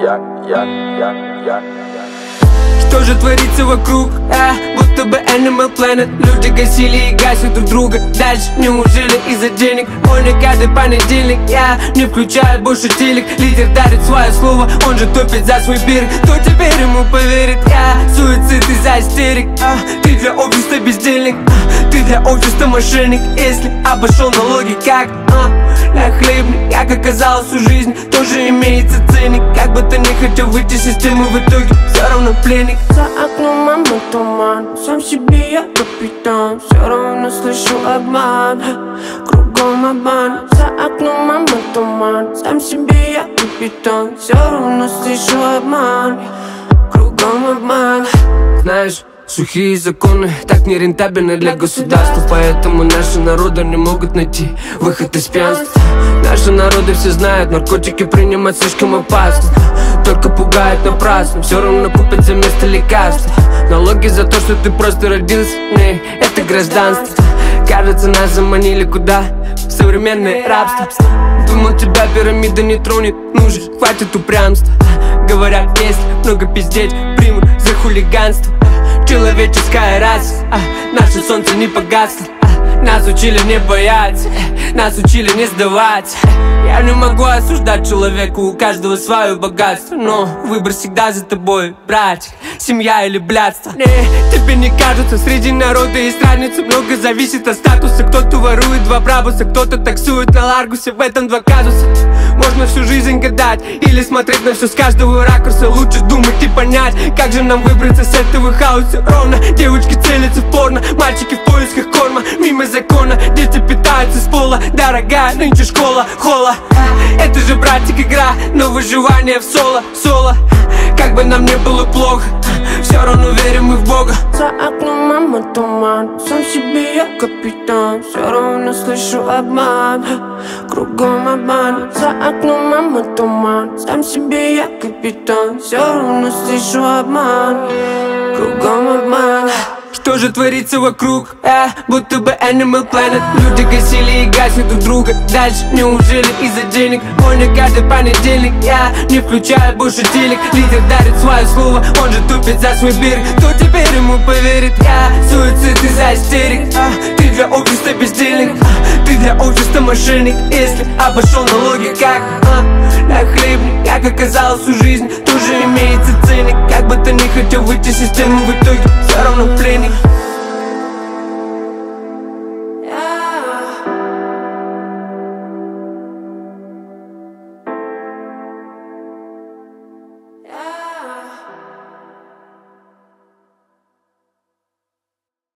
Что же творится вокруг, будто бы Animal Planet. Люди гасили и гасят друг друга. Дальше неужели из-за денег? Ой, на каждый понедельник я не включаю больше телек. Лидер дарит свое слово, он же топит за свой берег. Кто теперь ему поверит? Суицид из-за истерик. Ты для общества бездельник, ты для общества мошенник. Если обошел налоги как на хлебник, как оказалось, у жизни тоже имеется ценник. Как бы ты не хотел выйти из системы, в итоге все равно пленник. За окном мама туман, сам себе я капитан. Все равно слышу обман, кругом обман. За окном мама туман, сам себе я капитан. Все равно слышу обман, кругом обман. Знаешь, сухие законы так нерентабельны для государства. Поэтому наши народы не могут найти выход из пьянства. Наши народы все знают, наркотики принимать слишком опасно. Только пугают напрасно, все равно купят за место лекарства. Налоги за то, что ты просто родился, не, это гражданство. Кажется, нас заманили куда? В современное рабство. Думал, тебя пирамида не тронет, ну же, хватит упрямства. Говорят, если много пиздеть, примут за хулиганство. Человеческая раса, наше солнце не погасло. Нас учили не бояться, нас учили не сдаваться. Я не могу осуждать человека, у каждого свое богатство. Но выбор всегда за тобой, братик, семья или блядство. Тебе не кажется, среди народа есть разница. Много зависит от статуса. Кто-то ворует два брабуса, кто-то таксует на Ларгусе. В этом два казуса. Можно всю жизнь гадать или смотреть на все с каждого ракурса. Лучше думать и понять, как же нам выбраться с этого хаоса. Ровно, девочки целятся в порно, мальчики в поисках корма. Мимо закона, дети питаются с пола. Дорогая нынче школа, хола. Это же, братик, игра, но выживание в соло. Как бы нам не было плохо, все равно верим мы в Бога. За окном мама туман, сам себе я капитан. Все равно слышу обман, кругом обман. За окном мама туман, сам себе я капитан. Все равно слышу обман, кругом обман. Что же творится вокруг, будто бы Animal Planet. Люди гасили и гасят друг друга. Дальше неужели из-за денег? Ой, на каждый понедельник я не включаю больше телек. Лидер дарит свое слово, он же тупит за свой берег. Кто теперь ему поверит? Суицид из-за истерик. Ты для общества бездельник, ты для общества мошенник. Если обошел налоги как на хлебник, как оказалось, у жизни тоже имеется ценник. Как бы ты не хотел выйти из системы, в итоге все равно пленник.